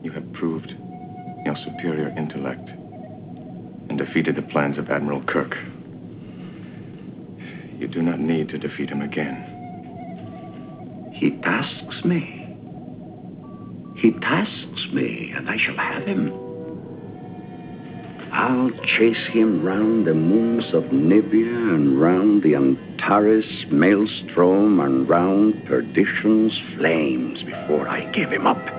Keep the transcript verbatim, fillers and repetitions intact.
You have proved your superior intellect and defeated the plans of Admiral Kirk. You do not need to defeat him again. He tasks me. He tasks me, and I shall have him. I'll chase him round the moons of Nibia and round the Antares maelstrom and round perdition's flames before I give him up.